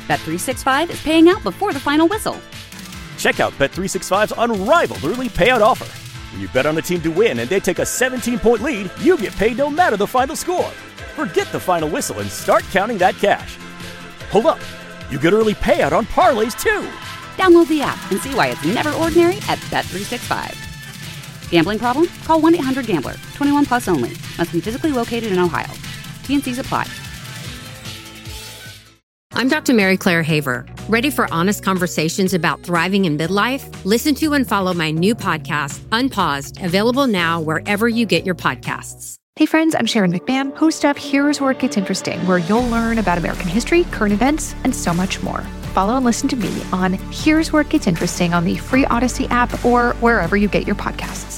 Bet365 is paying out before the final whistle. Check out Bet365's unrivaled early payout offer. When you bet on a team to win and they take a 17-point lead, you get paid no matter the final score. Forget the final whistle and start counting that cash. Hold up. You get early payout on parlays, too. Download the app and see why it's never ordinary at Bet365. Gambling problem? Call 1-800-GAMBLER. 21 plus only. Must be physically located in Ohio. T&Cs apply. I'm Dr. Mary Claire Haver. Ready for honest conversations about thriving in midlife? Listen to and follow my new podcast, Unpaused, available now wherever you get your podcasts. Hey friends, I'm Sharon McMahon, host of Here's Where It Gets Interesting, where you'll learn about American history, current events, and so much more. Follow and listen to me on Here's Where It Gets Interesting on the free Odyssey app or wherever you get your podcasts.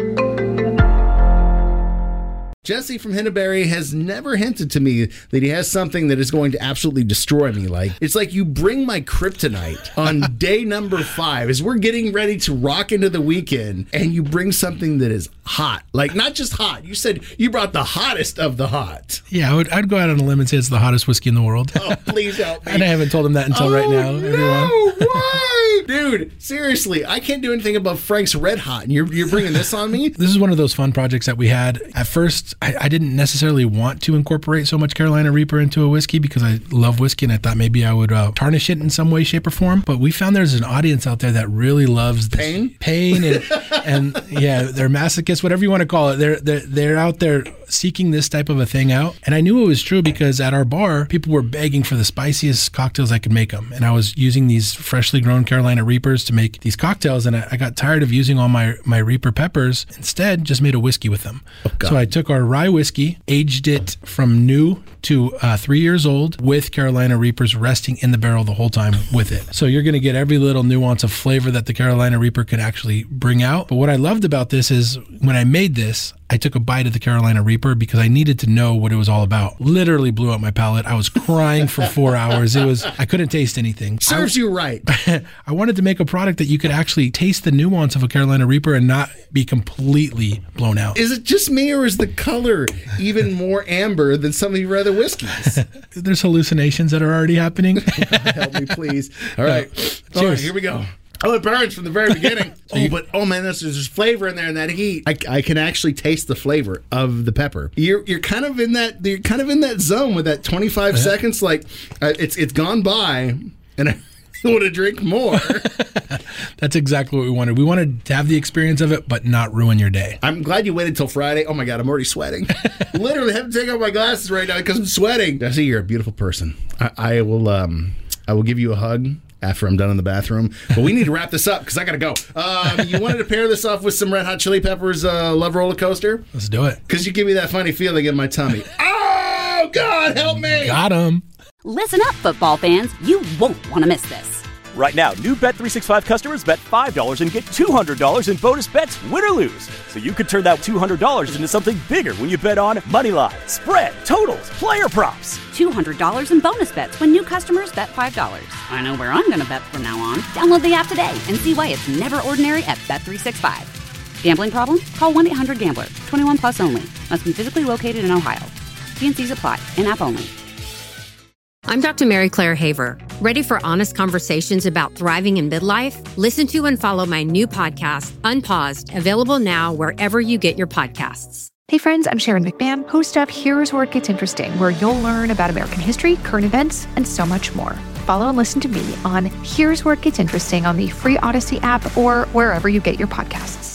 Jesse from Henneberry has never hinted to me that he has something that is going to absolutely destroy me. It's like you bring my kryptonite on day number 5 as we're getting ready to rock into the weekend, and you bring something that is hot. Not just hot. You said you brought the hottest of the hot. Yeah, I'd go out on a limb and say it's the hottest whiskey in the world. Oh, please help me. And I haven't told him that until right now. No, everyone. Why? Dude, seriously, I can't do anything above Frank's Red Hot, and you're bringing this on me? This is one of those fun projects that we had. At first, I didn't necessarily want to incorporate so much Carolina Reaper into a whiskey because I love whiskey and I thought maybe I would tarnish it in some way, shape, or form. But we found there's an audience out there that really loves this pain and yeah, they're masochists, whatever you want to call it. They're out there seeking this type of a thing out. And I knew it was true because at our bar, people were begging for the spiciest cocktails I could make them. And I was using these freshly grown Carolina Reapers to make these cocktails. And I got tired of using all my Reaper peppers. Instead, just made a whiskey with them. So I took our rye whiskey, aged it from new to 3 years old with Carolina Reapers resting in the barrel the whole time with it. So you're going to get every little nuance of flavor that the Carolina Reaper can actually bring out. But what I loved about this is when I made this, I took a bite of the Carolina Reaper because I needed to know what it was all about. Literally blew out my palate. I was crying for 4 hours. I couldn't taste anything. Serves you right. I wanted to make a product that you could actually taste the nuance of a Carolina Reaper and not be completely blown out. Is it just me, or is the color even more amber than some of your other whiskeys? There's hallucinations that are already happening. Help me, please. All right. Cheers. All right, here we go. Oh, it burns from the very beginning. Man, there's flavor in there and that heat. I can actually taste the flavor of the pepper. You're kind of in that zone with that 25 seconds. It's gone by, and I want to drink more. That's exactly what we wanted. We wanted to have the experience of it, but not ruin your day. I'm glad you waited till Friday. Oh my God, I'm already sweating. Literally, I have to take off my glasses right now because I'm sweating. Jesse, you're a beautiful person. I will give you a hug after I'm done in the bathroom. But we need to wrap this up because I got to go. You wanted to pair this off with some Red Hot Chili Peppers Love Roller Coaster? Let's do it. Because you give me that funny feeling in my tummy. Oh, God, help me. Got him. Listen up, football fans. You won't want to miss this. Right now, new Bet365 customers bet $5 and get $200 in bonus bets, win or lose. So you could turn that $200 into something bigger when you bet on moneyline, spread, totals, player props. $200 in bonus bets when new customers bet $5. I know where I'm going to bet from now on. Download the app today and see why it's never ordinary at Bet365. Gambling problem? Call 1-800-GAMBLER. 21 plus only. Must be physically located in Ohio. T&Cs apply. In-app only. I'm Dr. Mary Claire Haver. Ready for honest conversations about thriving in midlife? Listen to and follow my new podcast, Unpaused, available now wherever you get your podcasts. Hey friends, I'm Sharon McMahon, host of Here's Where It Gets Interesting, where you'll learn about American history, current events, and so much more. Follow and listen to me on Here's Where It Gets Interesting on the free Odyssey app or wherever you get your podcasts.